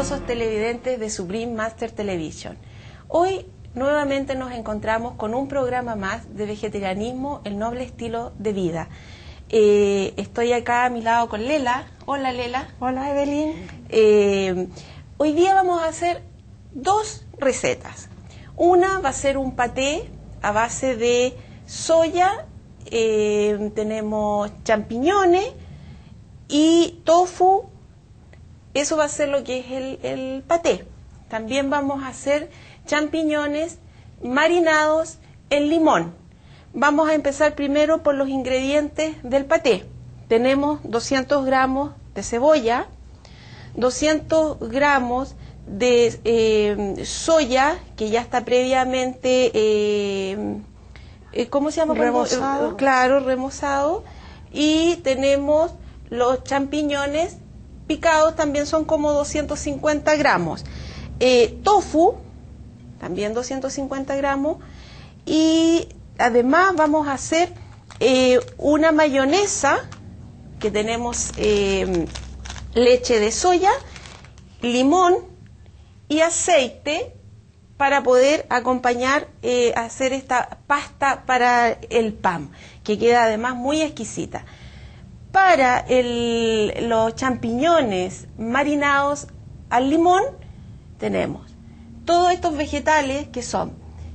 maravillosos televidentes de Supreme Master Television. Hoy nuevamente nos encontramos con un programa más de vegetarianismo, el noble estilo de vida. Estoy acá a mi lado con Lela. Hola Lela. Hola Evelyn. Hoy día vamos a hacer dos recetas. Una va a ser un paté a base de soya, tenemos champiñones y tofu. Eso va a ser lo que es el paté. También vamos a hacer champiñones marinados en limón. Vamos a empezar primero por los ingredientes del paté. Tenemos 200 gramos de cebolla, 200 gramos de soya, que ya está previamente, ¿cómo se llama? Remozado. Claro, remozado. Y tenemos los champiñones picados, también son como 250 gramos. Tofu, también 250 gramos. Y además vamos a hacer una mayonesa, que tenemos leche de soya, limón y aceite para poder acompañar, hacer esta pasta para el pan, que queda además muy exquisita. Para los champiñones marinados al limón tenemos todos estos vegetales que son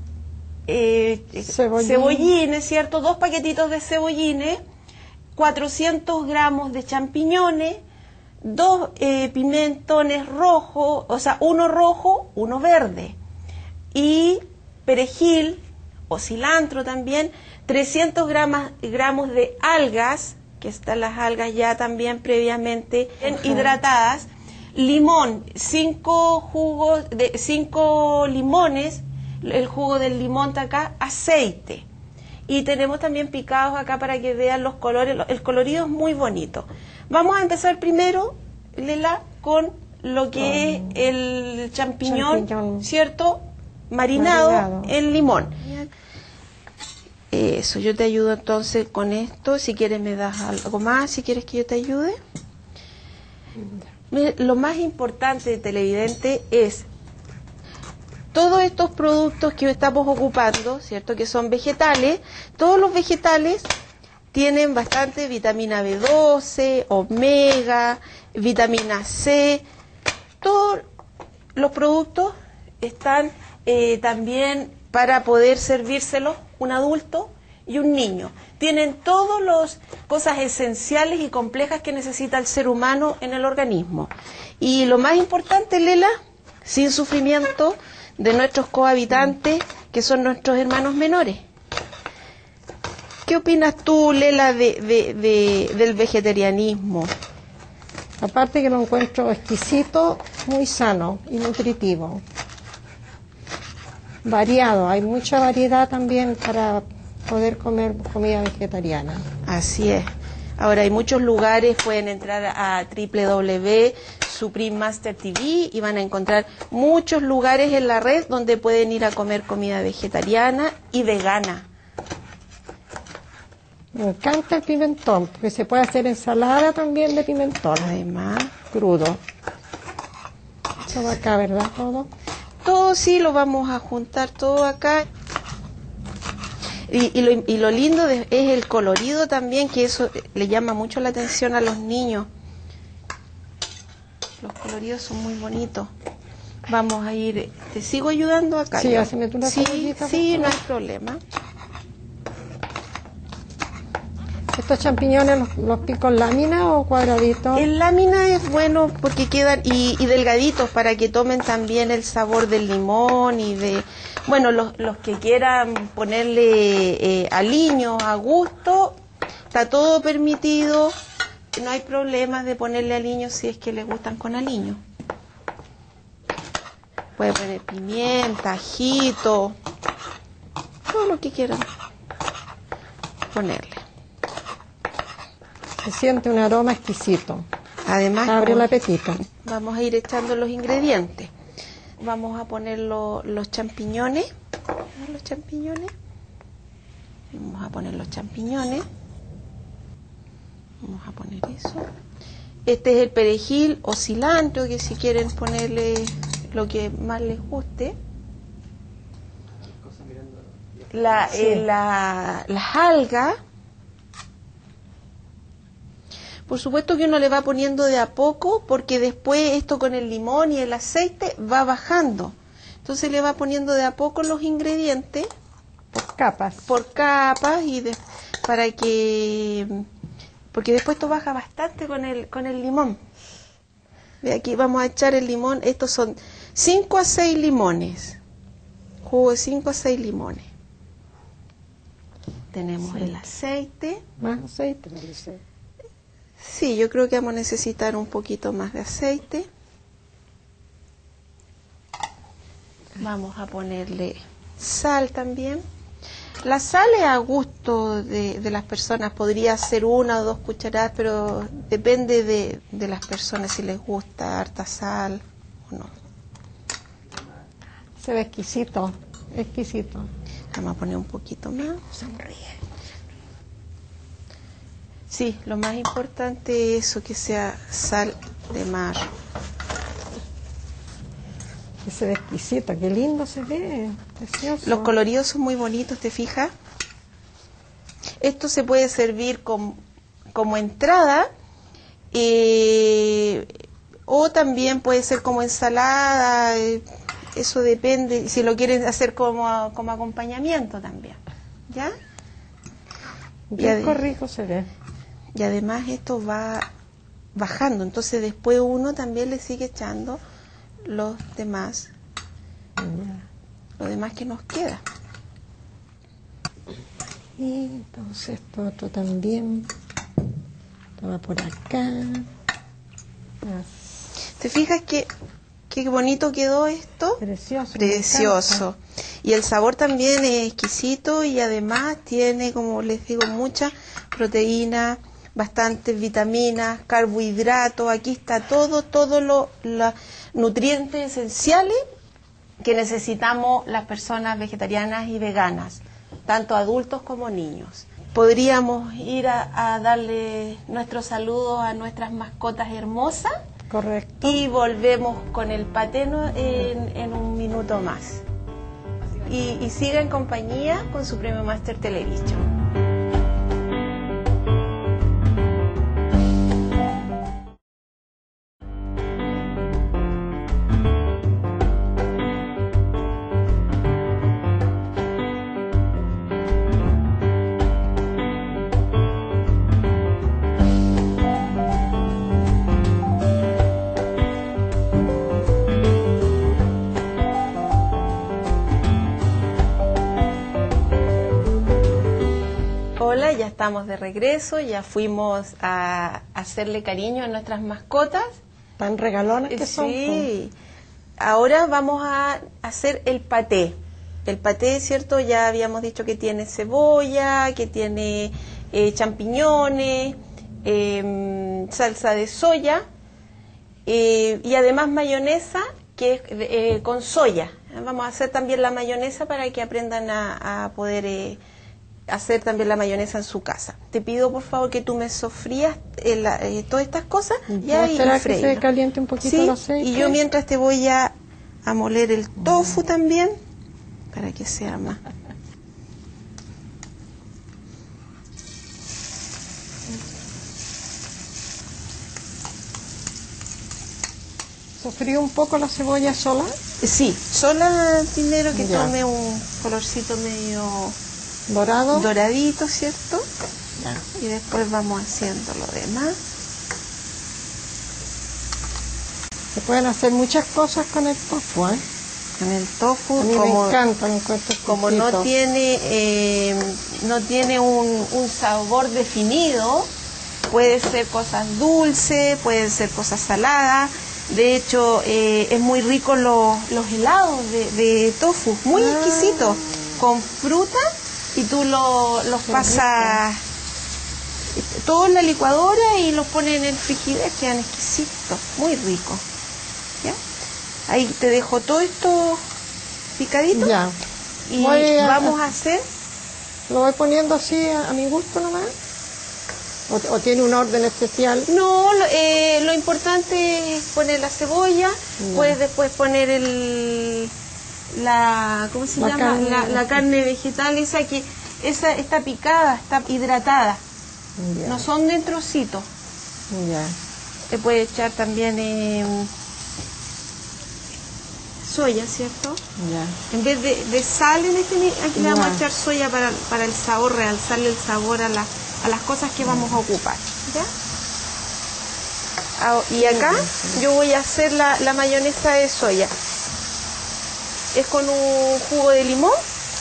cebollines, ¿cierto? 2 paquetitos de cebollines, 400 gramos de champiñones, 2 pimentones rojos, o sea, uno rojo, uno verde, y perejil o cilantro también, 300 gramos de algas, que están las algas ya también previamente hidratadas, limón, 5 limones, el jugo del limón está acá, aceite. Y tenemos también picados acá para que vean los colores, el colorido es muy bonito. Vamos a empezar primero, Lela, con lo que es el champiñón, ¿cierto? Marinado en limón. Eso, yo te ayudo entonces con esto. Si quieres me das algo más, si quieres que yo te ayude. Mira, lo más importante, televidente, es todos estos productos que estamos ocupando, ¿cierto? Que son vegetales. Todos los vegetales tienen bastante vitamina B12, omega, vitamina C. Todos los productos están también para poder servírselos un adulto y un niño. Tienen todas las cosas esenciales y complejas que necesita el ser humano en el organismo. Y lo más importante, Lela, sin sufrimiento de nuestros cohabitantes, que son nuestros hermanos menores. ¿Qué opinas tú, Lela, del vegetarianismo? Aparte que lo encuentro exquisito, muy sano y nutritivo. Variado, hay mucha variedad también para poder comer comida vegetariana. Así es. Ahora hay muchos lugares, pueden entrar a www.Supreme Master TV y van a encontrar muchos lugares en la red donde pueden ir a comer comida vegetariana y vegana. Me encanta el pimentón, porque se puede hacer ensalada también de pimentón. Además, crudo. Eso va acá, ¿verdad? Todo sí lo vamos a juntar todo acá. Y lo lindo es el colorido también, que eso le llama mucho la atención a los niños. Los coloridos son muy bonitos. Vamos a ir, ¿te sigo ayudando acá? Sí, hazme tú la cebollita, sí, no hay problema. ¿Estos champiñones los pico en lámina o cuadraditos? En lámina es bueno porque quedan y delgaditos para que tomen también el sabor del limón y de... Bueno, los que quieran ponerle aliños a gusto, está todo permitido. No hay problemas de ponerle aliños si es que les gustan con aliño. Puede poner pimienta, ajito, todo lo que quieran ponerle. Se siente un aroma exquisito. Además, abre el apetito. Vamos a ir echando los ingredientes. Vamos a poner los champiñones. Vamos a poner los champiñones. Vamos a poner eso. Este es el perejil o cilantro, que si quieren ponerle lo que más les guste. Las algas. Por supuesto que uno le va poniendo de a poco, porque después esto con el limón y el aceite va bajando. Entonces le va poniendo de a poco los ingredientes. Por capas. Por capas para que... Porque después esto baja bastante con el limón. Ve, aquí vamos a echar el limón. Estos son 5 a 6 limones. Jugo de 5 a 6 limones. Tenemos el aceite. Más aceite, me dice. Sí, yo creo que vamos a necesitar un poquito más de aceite. Vamos a ponerle sal también. La sal es a gusto de las personas. Podría ser 1 o 2 cucharadas, pero depende de las personas si les gusta harta sal o no. Se ve exquisito, exquisito. Vamos a poner un poquito más. Sonríe. Sí, lo más importante es eso, que sea sal de mar. Que se ve exquisito, qué lindo se ve, precioso. Los coloridos son muy bonitos, ¿te fijas? Esto se puede servir como entrada o también puede ser como ensalada. Eso depende, si lo quieren hacer como acompañamiento también. ¿Ya? Rico, rico se ve. Y además esto va bajando, entonces después uno también le sigue echando lo demás que nos queda. Y entonces esto otro también. Esto va por acá. ¿Te fijas qué bonito quedó esto? Precioso. Precioso. Y el sabor también es exquisito y además tiene, como les digo, mucha proteína, bastantes vitaminas, carbohidratos. Aquí está todos los nutrientes esenciales que necesitamos las personas vegetarianas y veganas, tanto adultos como niños. Podríamos ir a darle nuestros saludos a nuestras mascotas hermosas. Correcto. Y volvemos con el paté en un minuto más. Y siga en compañía con su Premio Master Television. Hola, ya estamos de regreso, ya fuimos a hacerle cariño a nuestras mascotas. Tan regalones que son. Sí, ahora vamos a hacer el paté. El paté, ¿cierto? Ya habíamos dicho que tiene cebolla, que tiene champiñones, salsa de soya y además mayonesa que es con soya. Vamos a hacer también la mayonesa para que aprendan a poder hacer también la mayonesa en su casa. Te pido por favor que tú me sofrías todas estas cosas y ahí esperar que se caliente un poquito el aceite. Y yo mientras te voy a moler el tofu también para que sea más. ¿Sofrío un poco la cebolla sola? Sí, sola primero que Ya. tome un colorcito medio ¿Dorado? doradito, ¿cierto? Ya. Y después vamos haciendo lo demás. Se pueden hacer muchas cosas con el tofu, ¿eh? Con el tofu, A mí me encanta, lo encuentro como no exquisito. tiene un sabor definido, puede ser cosas dulces, pueden ser cosas saladas. De hecho, es muy rico los helados de tofu, muy exquisitos, con fruta, y tú los pasas todo en la licuadora y los pones en el frigider, quedan exquisitos, muy ricos. ¿Ya? Ahí te dejo todo esto picadito. Ya. Y Voy a- vamos a hacer, Lo voy poniendo así a mi gusto nomás. ¿O tiene un orden especial? No, lo importante es poner la cebolla, puedes después poner ¿cómo se llama? Carne. La carne vegetal, esa que está picada, está hidratada, Ya. no son de trocitos. Ya. Te puede echar también soya, ¿cierto? Ya. En vez de sal, aquí le vamos a Ya. echar soya para el sabor, realzarle el sabor a las cosas que vamos a ocupar. ¿Ya? Y acá yo voy a hacer la mayonesa de soya. Es con un jugo de limón,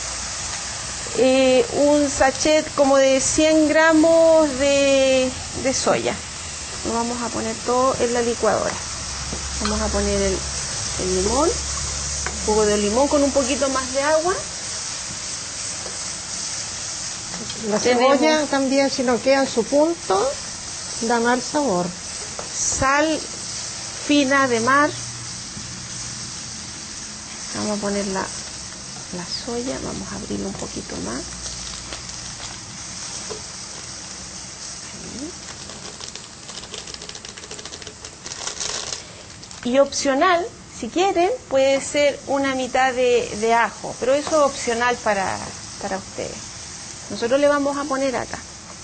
un sachet como de 100 gramos de soya. Lo vamos a poner todo en la licuadora. Vamos a poner el limón, jugo de limón con un poquito más de agua. La Tenemos cebolla también, si no queda en su punto, da mal sabor. sal fina de mar. Vamos a poner la soya, vamos a abrirlo un poquito más. Ahí. Y opcional, si quieren, puede ser una mitad de ajo, pero eso es opcional para ustedes. Nosotros le vamos a poner acá.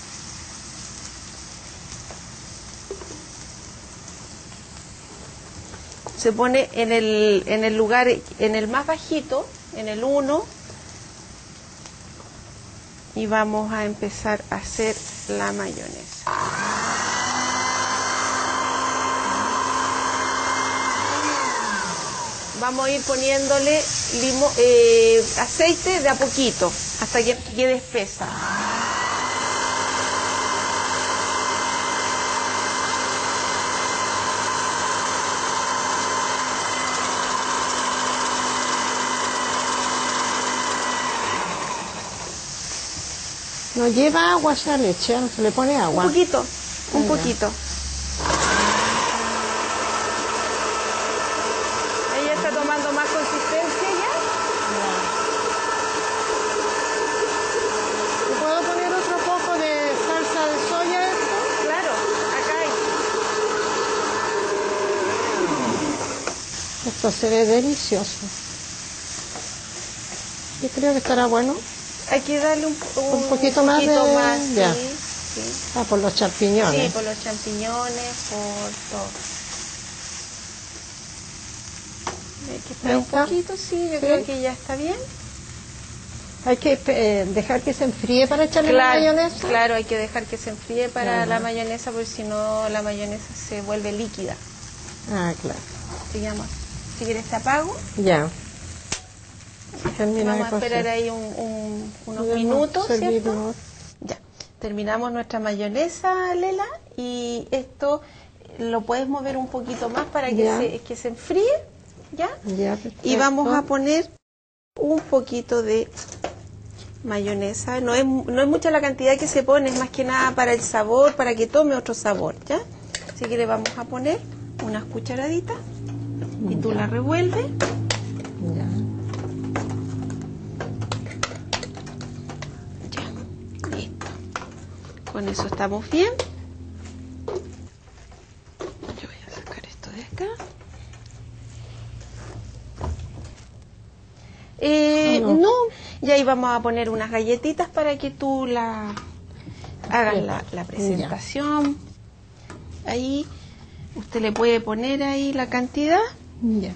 Se pone en el lugar, en el más bajito, en el 1, y vamos a empezar a hacer la mayonesa. Vamos a ir poniéndole aceite de a poquito, hasta que quede espesa. No lleva agua esa leche, se le pone agua. Un poquito, un Ya. poquito. Ella está tomando más consistencia ya. ¿Y puedo poner otro poco de salsa de soya a esto? Claro, acá hay. Esto se ve delicioso. Yo creo que estará bueno. Hay que darle un poquito más de- ya. sí, sí. Ah, por los champiñones. Sí, por los champiñones, por todo. Hay que esperar un Ahí está. poquito, sí, yo Sí. creo que ya está bien. Hay que dejar que se enfríe para echarle la mayonesa. Claro, hay que dejar que se enfríe para Ajá. la mayonesa, porque si no la mayonesa se vuelve líquida. Ah, claro. Sigamos. Si quieres te apago. Ya. Termina Vamos de a esperar cocer. ahí unos Podemos minutos, ¿cierto? servirlo. Ya. Terminamos nuestra mayonesa, Lela, y esto lo puedes mover un poquito más para Ya. que se enfríe, ¿ya? Ya, Y vamos a perfecto. poner un poquito de mayonesa. No es mucha la cantidad que se pone, es más que nada para el sabor, para que tome otro sabor, ¿ya? Así que le vamos a poner unas cucharaditas y tú la revuelves. Ya. Ya, listo. Con eso estamos bien. Yo voy a sacar esto de acá. No, y ahí vamos a poner unas galletitas para que tú hagas la presentación. Ahí usted le puede poner ahí la cantidad. Ya.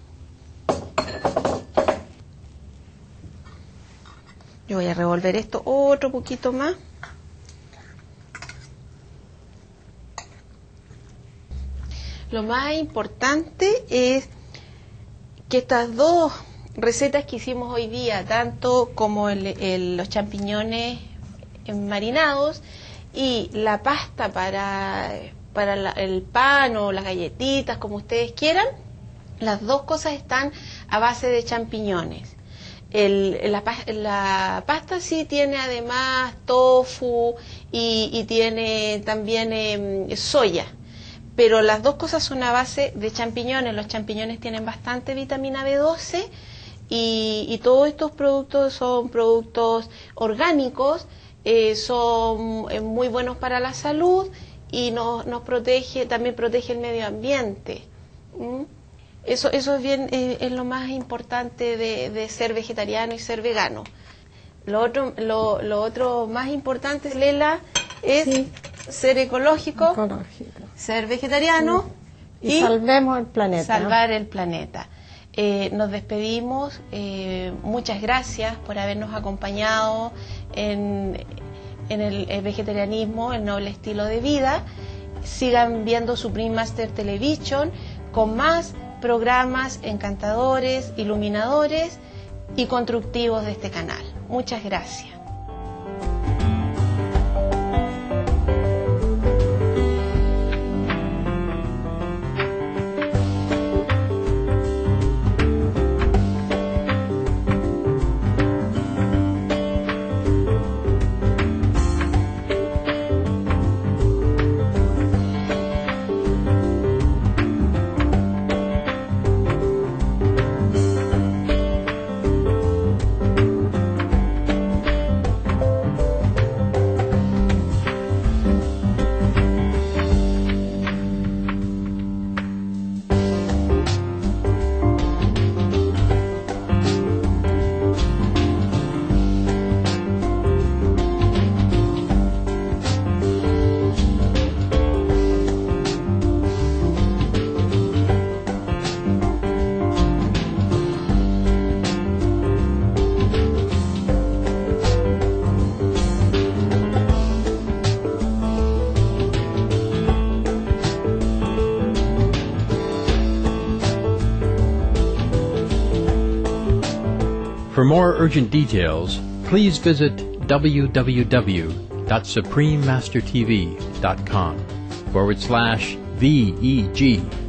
Yo voy a revolver esto otro poquito más. Lo más importante es que estas dos recetas que hicimos hoy día, tanto como los champiñones marinados y la pasta para el pan o las galletitas, como ustedes quieran, las dos cosas están a base de champiñones. La pasta sí tiene además tofu y tiene también soya, pero las dos cosas son a base de champiñones. Los champiñones tienen bastante vitamina B12 y todos estos productos son productos orgánicos son muy buenos para la salud y nos protege, también protege el medio ambiente. Eso es bien, es lo más importante de ser vegetariano y ser vegano. Lo otro más importante, Lela, es ser ecológico, ser vegetariano y salvemos el planeta. Salvar el planeta. Nos despedimos. Muchas gracias por habernos acompañado en el vegetarianismo, el noble estilo de vida. Sigan viendo Supreme Master Television con más programas encantadores, iluminadores y constructivos de este canal. Muchas gracias. For more urgent details, please visit www.suprememastertv.com/VEG